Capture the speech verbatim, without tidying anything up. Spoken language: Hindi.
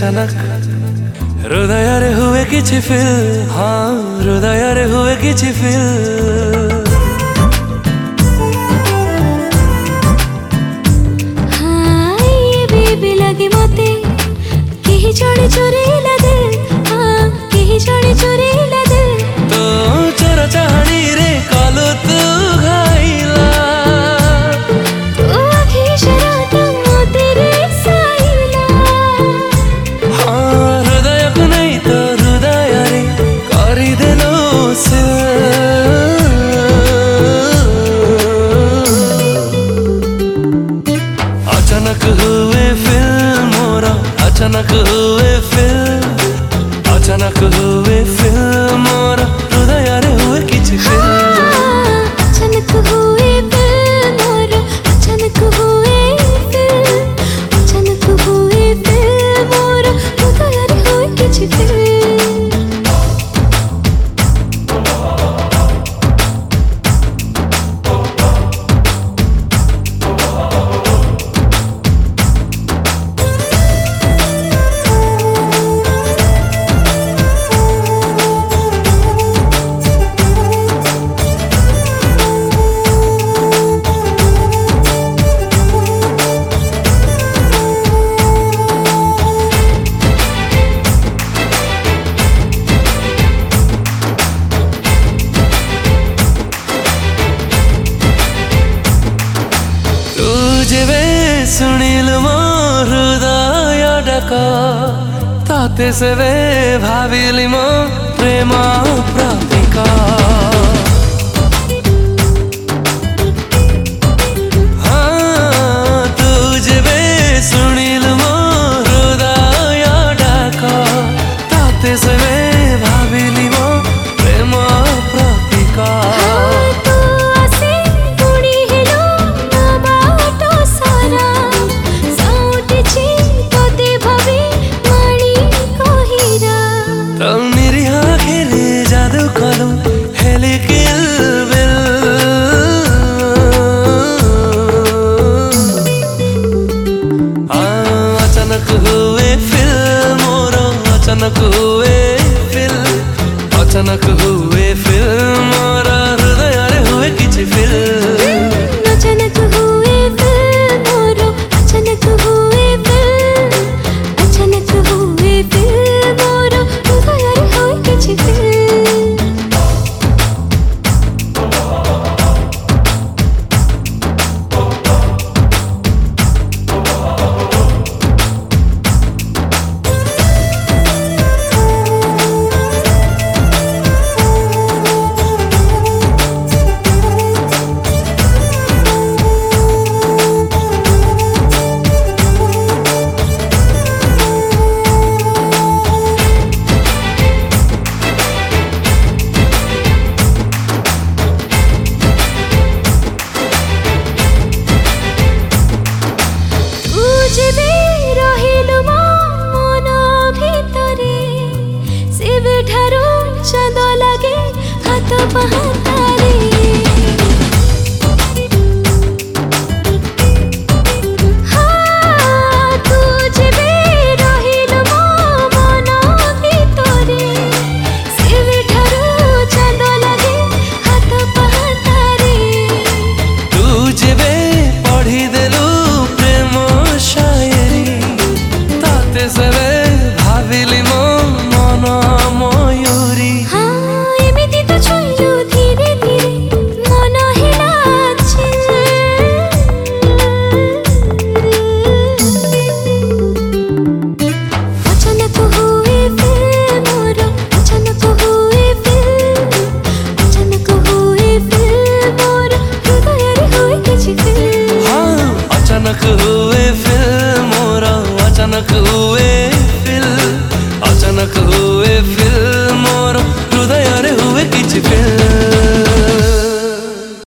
अचानक हृदय रे हुए किछि फील, हाँ हृदय रे हुए किछि फील। हाँ ये बेबी लगे मते केही जड़े चोरेला दिल, हाँ केही जड़े चोरेला दिल। तो चोर चाहनी रे कालो तू घाइला, तू आखी शरारत मोते रे साइला। हाँ हृदय को नहीं तो हृदय रे करी देलो से। अचानक हुए फिल्म मोरा, अचानक हुए फिल्म, अचानक हुए फिल्म मोरा हृदय रे हुए किछि फिल्म। अचानक हुए फिल्म मोरा, अचानक हुए फिल्म, अचानक हुए फिल्म मोरा हृदय रे हुए किछि फिल्म। जेबे सुनिल मो हृदय डाक, ताते सेबे भाविली मो प्रेम प्रतिका।